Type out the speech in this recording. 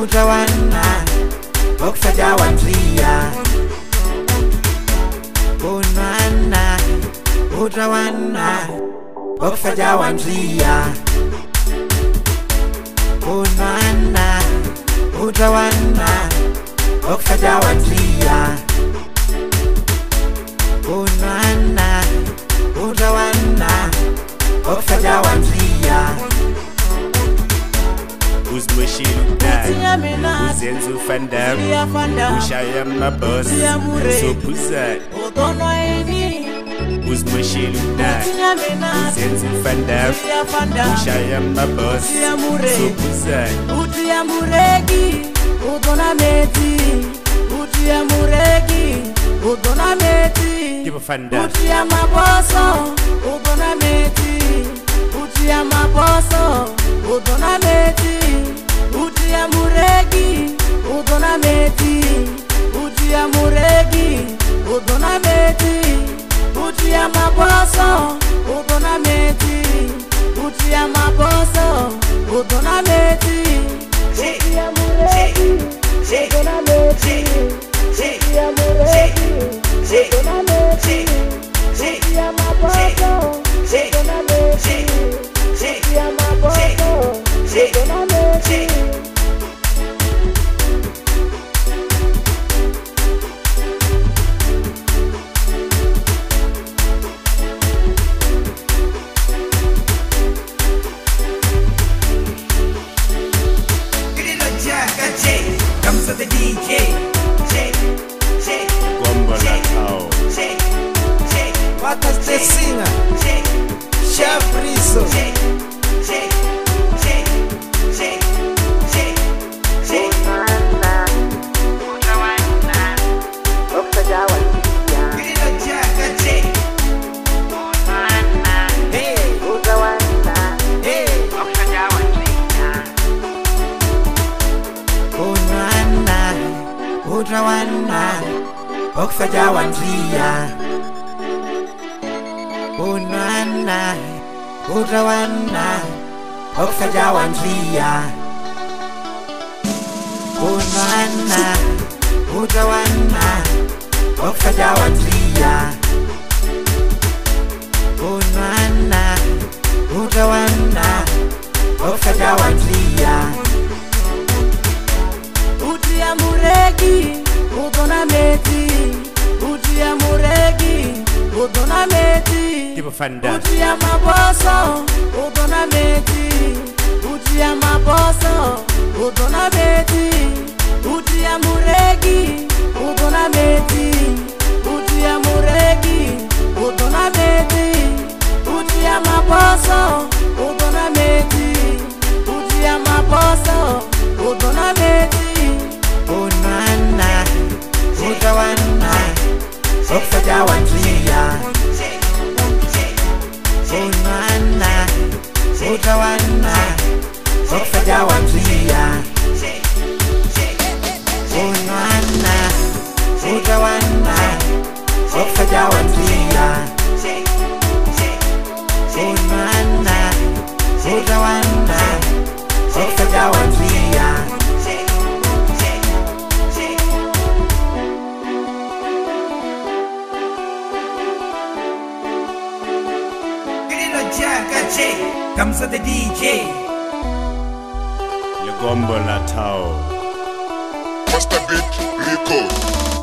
utawana okusaja wanzia kunwana utawana okusaja wanzia kunwana utawana okusaja wanzia kunwana utawana okusaja wanzia Uzmushilu na Uzenzu fandam Ushaya mabos Sopuzat Uzmushilu na Uzenzu fandam Ushaya mabos Sopuzat Utia muregi Udona meti Utia muregi Udona meti Give a fandam Utia maboso Udona meti Utia maboso Udona meti Utia muregi Udona meti Utia muregi Udona meti Utia maboso Udona meti Utia maboso Udona meti Utia muregi Udona meti Utia muregi Udona meti Utia maboso Udona meti Utia maboso Udona meti Comes with the DJ. Gombola Tao What does the singer? Chef Rizzo. Utawana okusaja wanzia kunwana utawana okusaja wanzia kunwana utawana okusaja wanzia kunwana utawana okusaja wanzia Utia muregi, udona meti Utia muregi, udona meti Give a fandam Utia maboso, udona meti Utia maboso, udona meti Utia muregi, udona meti Utia muregi, udona meti Utia maboso, udona meti Utia maboso, udona meti kunwana utawana okusaja wanzia kunwana utawana okusaja wanzia kunwana utawana okusaja wanzia kunwana utawana okusaja wanzia Comes with the DJ. Le Gombola Tao Master Beat Record.